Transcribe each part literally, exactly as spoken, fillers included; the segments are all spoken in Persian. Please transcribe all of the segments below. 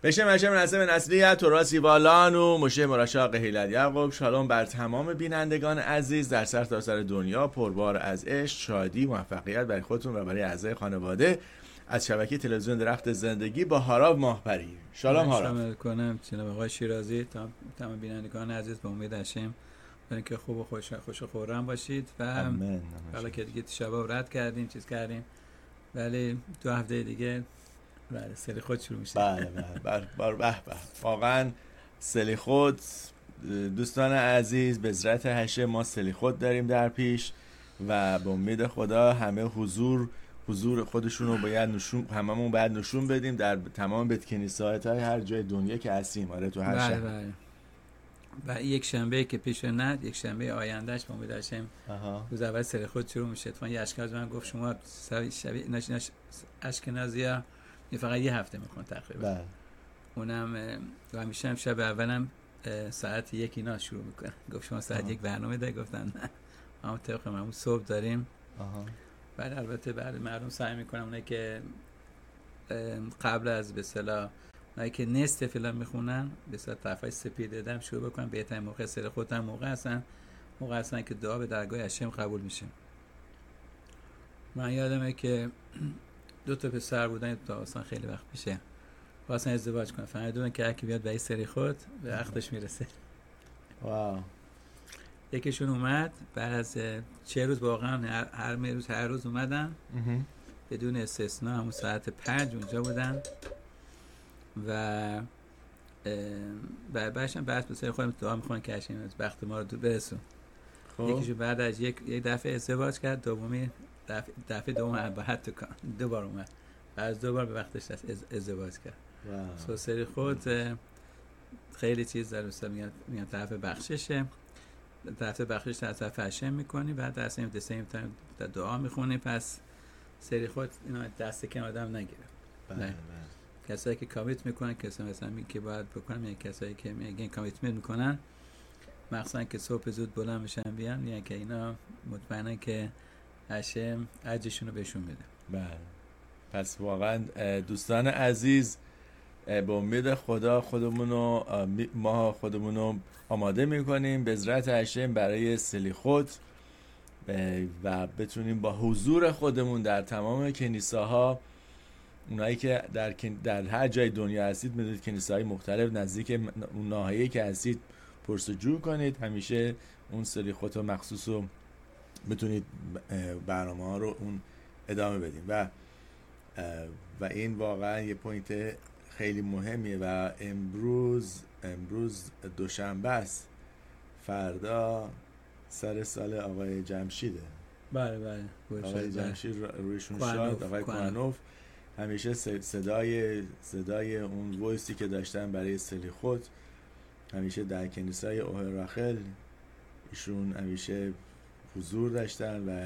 בשم هشم نسیم نسلی توراسی والانو مشه مراشاق هیلت یعقوب. شالوم بر تمام بینندگان عزیز در سرتاسر دنیا، پربار از عشق، شادی، موفقیت برای خودتون و برای اعضای خانواده از شبکه تلویزیون درخت زندگی با هاراب ماهپری. شالوم هاراب. سلام کنم جناب آقای شیرازی، تمام بینندگان عزیز، با امید هشم برای که خوب و خوش خوش و خورم باشید و حالا که دیگه شباب رد کردیم چیز کردیم، ولی دو هفته دیگه بله سلی خود شروع میشه. بله بله بر به به واقعا سلی خود. دوستان عزیز، به عزت هشم ما سلی خود داریم در پیش و به امید خدا همه حضور حضور خودشون رو باید نشون هممون باید نشون بدیم در تمام بیت کنیسه‌های هر جای دنیا که هستیم. آره تو هر شهر. بله بله. و یک شنبه که پیش نه، یک شنبه آیندهش با امید هشم روز اول سلی خود شروع میشه. تو یه اشکال من گفت شما شبیه نش نش اشکنازی‌ها فقط یه هفته میخوان تقریبا. بله. اونم همیشه هم شب اولم ساعت یک اینا شروع میکنن. گفت شما ساعت یک برنامه ده؟ گفتن نه، ما طبق معمول صبح داریم. آها. بعد البته بعد مردم سعی میکنم اونایی که قبل از به اصطلاح اونایی که نصف فیلم میخونن به اصطلاح طرفای سپید دادم شروع بکنن. بهترین موقع سر خودم موقع هستن موقع هستن که دعا به درگاه هشم قبول میشه. من یادمه که دو تا پسر بودن تا اصلا خیلی وقت پیشه واسه ازدواج کنن، فهمیدن که هر کی بیاد به سری خود به عقدش میرسه. واو. یکیشون اومد بعد از چه روز، واقعا هر هر روز هر روز اومدن بدون استثنا، همون ساعت پنج اونجا بودن و بعدش هم بعد به سری خودم دعا میکنن که هشم از بخت ما رو دور برسون. یکیشون بعد از یک یک دفعه ازدواج کرد، دومی دفعه دفعه دوم بعد تو کن دوبار اومد، بعد دو بار به وقتش ازدواج کرد. سو سری خود خیلی چیز در اصلا میگن میگن طرف بخششه، طرف بخشش در طرف هشم میکنی، بعد در سیم دسیم تا دعا میخونی. پس سری خود اینا دست کم آدم نگیره. بله. کسایی که کامیت میکنن، کسایی مثلا میگه که باید بکنم، یعنی کسایی که میگن کامیتمنت میکنن، مخصوصا که صبح زود بلند میشن بیان، یعنی که اینا مطمئنن که هشم اجرشون رو بهشون میده. بله. پس واقعا دوستان عزیز، به امید خدا خودمونو ما خودمونو آماده میکنیم به عزت هشم برای سلی خود و بتونیم با حضور خودمون در تمام کنیسه‌ها، اونایی که در در هر جای دنیا هستید، میدونید کنیسه‌های مختلف نزدیک اون ناحیه‌ای که هستید پرسجو کنید. همیشه اون سلی خود و مخصوص رو بتونید برنامه ها رو اون ادامه بدیم و و این واقعا یه پوینت خیلی مهمیه. و امروز امروز دوشنبه است، فردا سر سال آقای جمشیده. بله بله. آقای جمشید رویشون شاد. آقای کوهنوف همیشه صدای صدای اون وایسی که داشتن برای سلی خود همیشه در کنیسه اوهراخل ایشون همیشه حضور داشتن و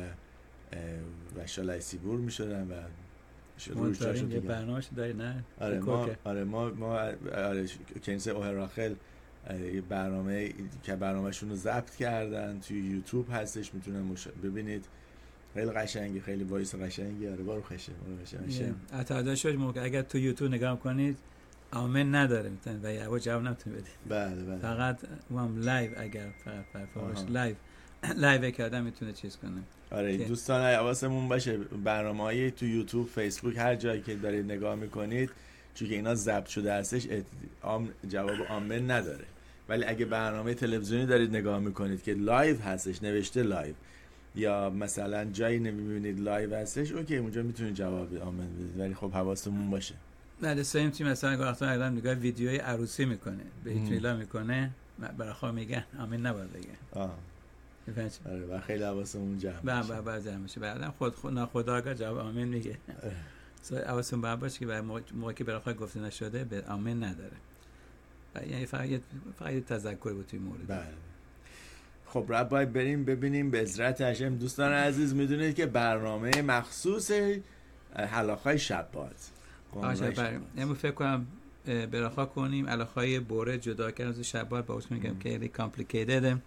و شالای سیبور میشدن و ما داریم یه برنامه‌اش داری نه؟ آره ما آره ما ما آره کنیسه اوهراخل یه برنامه که برنامه‌شون رو ضبط کردن توی یوتیوب هستش، میتونن مش... ببینید. خیلی قشنگی، خیلی وایس قشنگی. آره بارو خشه بارو خشه. عطا شد موقع اگر تو یوتیوب نگاه کنید آمین نداره میتونید و یا جواب نمیتونید بدید. بله بله. فقط اون لایو اگر فقط پرفورمش لایو لایو که آدم میتونه چیز کنه. آره دوستان حواسمون باشه برنامه‌های تو یوتیوب، فیسبوک، هر جایی که دارید نگاه میکنید، چون که اینا ضبط شده هستش ام جواب آمین نداره. ولی اگه برنامه تلویزیونی دارید نگاه میکنید که لایو هستش، نوشته لایو، یا مثلا جایی نمیبینید لایو هستش، اوکی اونجا میتونید جواب آمین بدید. ولی خب حواستمون باشه. بعد سیم تیم مثلا وقتا آدم نگاه ویدیوی عروسی میکنه، به ایمیل میکنه، برای خود میگن آمین نباید بگه. آه. آره و خیلی حواسمون جمع میشه. بعد بعد جمع میشه. بعدم خود خود ناخودآگاه جواب آمین میگه. سو حواسمون باید باشه که برای موقعی که برای خود گفته نشده به آمین نداره. یعنی فقط فقط تذکر بود توی مورد. بله. خب ربای بریم ببینیم به عزت هشم. دوستان عزیز میدونید که برنامه مخصوص حلاخای شبات آشه بریم امروز فکر کنم براخا کنیم علاقهای بوره جدا کردن از شبات. با اون میگم که خیلی کامپلیکیتده.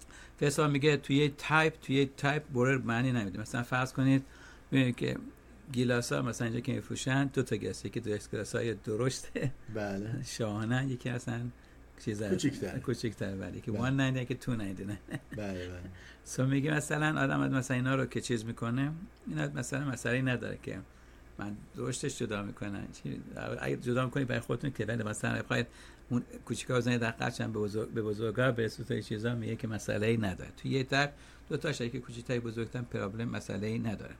فیصل میگه توی تایپ توی تایپ بوره معنی نمیده. مثلا فرض کنید ببینید که گیلاسا مثلا اینجا که میفروشن دو تا گیلاس، یکی دو گیلاسای درشته بله شاهانه، یکی اصلا چیزا کوچیک‌تر کوچیک‌تر ولی که بله. صد و نود که دو نود و نه. بله بله سو میگه مثلا آدم مثلا اینا رو که چیز میکنه، اینا مثلا مسئله نداره که من درشتش جدا میکنم، اگه جدا میکنی برای خودتون که ولی مثلا بخواید اون کوچیکا بزنید دقیقاً به بزرگ به بزرگا به صورت چیزا میگه که مسئله ای نداره. تو یه تر دو تاش که کوچیک‌تر بزرگتر پرابلم مسئله ای نداره.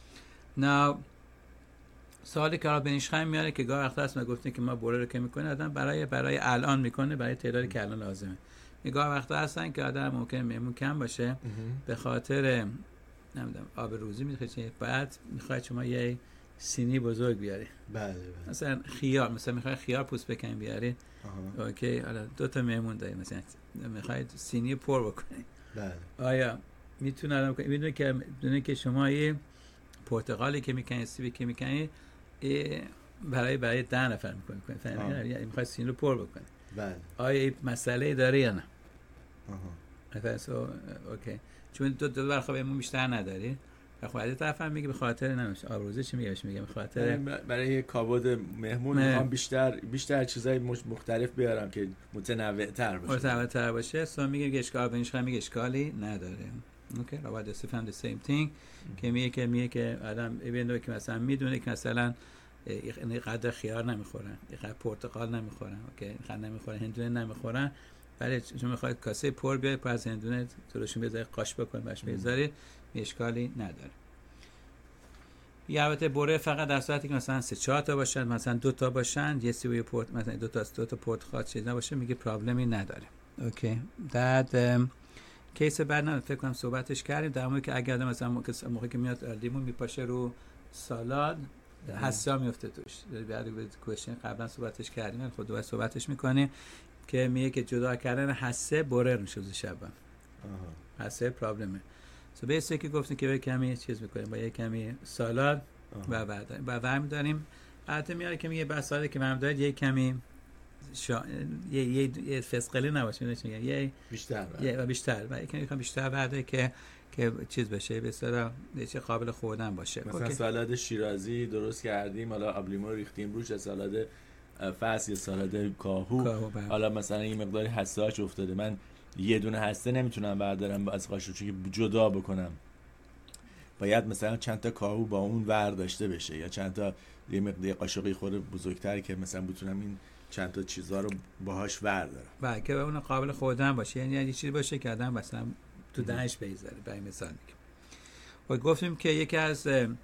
نه سوالی که بنیشخیم میاره که گاه وقتا هست ما گفتیم که ما بوره رو که میکنه آدم برای برای الان میکنه، برای تعدادی که الان لازمه. گاه وقتا هستن که آدم ممکنه مهمون کم باشه به خاطر نمیدونم آب روزی میخواد، بعد میخواد شما یه سینی بزرگ بیاری. بله بله. مثلا خیار، مثلا میخوای خیار پوست بکنی بیاری. آها. اوکی، حالا دو تا مهمون داری، مثلا میخواید سینی پر بکنی. بله. آیا میتونه آدم کنه میدونه که میدونه که شما یه پرتقالی که میکنی، سیبی که میکنی برای برای ده نفر میکنی کنی فهمیدی؟ یعنی میخوای سینی رو پر بکنی. بله. آیا این مسئله داره یا نه؟ آها. مثلا اوکی. چون دو دو بار خب بیشتر نداری. خب از طرف هم میگه به خاطر نمیشه آبروزه چی میگه میگه به خاطر برای کابود مهمون میخوام بیشتر بیشتر چیزای مختلف بیارم که متنوع تر باشه. متنوع تر باشه. سو میگه که اشکال بنش میگه اشکالی نداره. اوکی، رو بعد استفاده the same thing که میگه که میگه که آدم ببینه که مثلا میدونه که مثلا این قدر خیار نمیخورن، این قدر پرتقال نمیخورن، اوکی، این قدر نمیخورن، هندونه نمیخورن، ولی چون میخواد کاسه پر بیاد پر از هندونه درشون بذاری قاش بکن باش بذاری اشکالی نداره. یا البته بوره فقط در صورتی که مثلا سه چهار تا باشن، مثلا دو تا باشن، یه سیبی پورت مثلا دو تا دو تا پرتقال چیز نباشه، میگه پرابلمی نداره. اوکی. بعد کیس بعد نه فکر کنم صحبتش کردیم در مورد که اگر مثلا موقعی که میاد لیمون میپاشه رو سالاد حسا میفته توش. بعد به کوشن قبلا صحبتش کردیم، خود دوباره صحبتش میکنیم که میگه که جدا کردن حسه بوره میشه شبا. آها. حسه پرابلمه. سو so بیسه که گفتیم که به کمی چیز میکنیم با یه کمی سالاد و بعد و ورم داریم. البته میاره که میگه بس سالاد که ورم دارید یه کمی شا... یه یه, یه فسقلی نباشه، میگه یه بیشتر یه و بیشتر و یه کمی بیشتر بعده که که چیز بشه به اصطلاح چه قابل خوردن باشه. مثلا اوکی. سالاد شیرازی درست کردیم، حالا آب لیمو ریختیم روش، سالاد فصل یا سالاد کاهو، حالا مثلا این مقداری حساش افتاده، من یه دونه هسته نمیتونم بردارم از قاشق چون که جدا بکنم، باید مثلا چند تا کاهو با اون ور داشته بشه یا چند تا یه مقدار قاشقی خورده بزرگتر که مثلا بتونم این چند تا چیزا رو باهاش ور دارم. بله که اون قابل خوردن باشه، یعنی یه چیزی باشه که آدم مثلا تو دهنش بذاره. برای مثال میگم و گفتیم که یکی از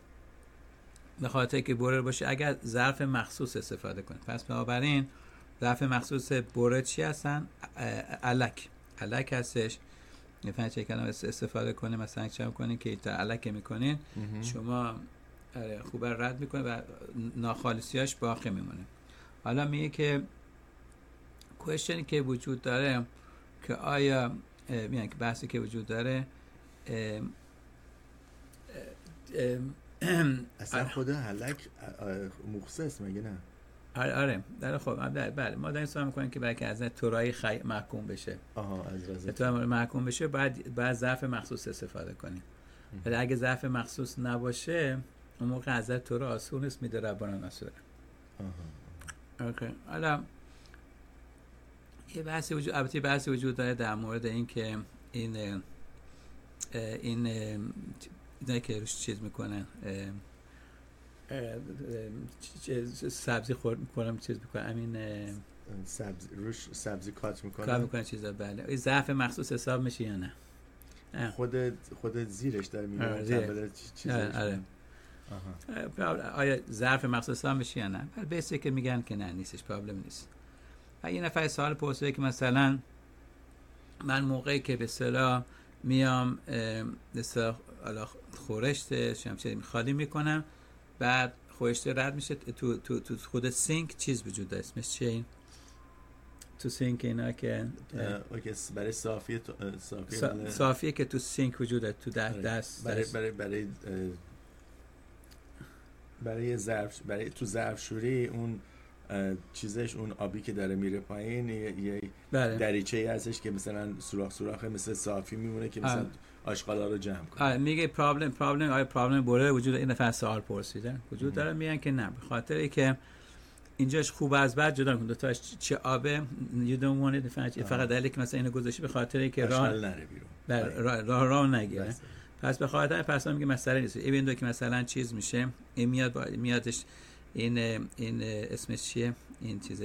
نکاتی که بوره باشه اگر ظرف مخصوص استفاده کنید. پس بنابراین ظرف مخصوص بوره چی هستن؟ الک الک هستش. مثلا چه کلمه استفاده کنه، مثلا چه می‌کنین که تا الک می‌کنین شما خوب رد می‌کنه و ناخالصیاش باقی میمونه. حالا میگه که کوئسچنی که وجود داره که آیا میگن که بحثی که وجود داره اصلا خود الک مخصص مگه نه؟ آره آره در خب بله ما داریم سوال میکنیم که برای که از تورای خی... محکوم بشه. آها از رازه تورای محکوم بشه بعد بعد ظرف مخصوص استفاده کنیم. ولی اگه ظرف مخصوص نباشه اون موقع از تورا آسون است میده ربانان آسونه. آها اوکی. حالا یه بحثی وجود البته بحثی وجود داره در مورد این که این این اینا که روش چیز میکنن سبزی خورد میکنم چیز میکنم همین سبزی روش سبزی کات میکنم کات میکنم چیزا. بله این ضعف مخصوص حساب میشه یا نه؟ خودت خودت زیرش داره میگه آره چیزش آره آها آیا ظرف مخصوص حساب میشه یا نه؟ ولی بیسه که میگن که نه نیستش، پرابلم نیست. و یه نفر سوال پرسیده که مثلا من موقعی که به اصطلاح میام به اصطلاح خورشت شمشیر خالی میکنم بعد خورشت رد میشه تو تو تو خود سینک چیز وجود داره اسمش چیه این تو سینک اینا که اوکی برای صافی صافی سا... صافیه که تو سینک وجود داره تو دست دست برای برای برای برای ظرف برای تو ظرفشویی اون چیزش اون آبی که داره میره پایین یه, یه بله. دریچه‌ای هستش که مثلا سوراخ سوراخه مثل صافی میمونه که مثلا آشغالا رو جمع کنه. میگه پرابلم پرابلم آیا پرابلم بوره وجود این دفعه سوال پرسیدن وجود داره؟ میگن که نه، به خاطر اینکه اینجاش خوب از بد جدا کن، دو تاش چه آبه you don't want it فقط دلیلی که مثلا اینو گذاشتی به خاطر اینکه راه نره بیرون، بر راه راه, راه نگیره. پس به خاطر پس میگه مسئله نیست. این دو که مثلا چیز میشه این میاد با... میادش این این اسمش چیه این چیز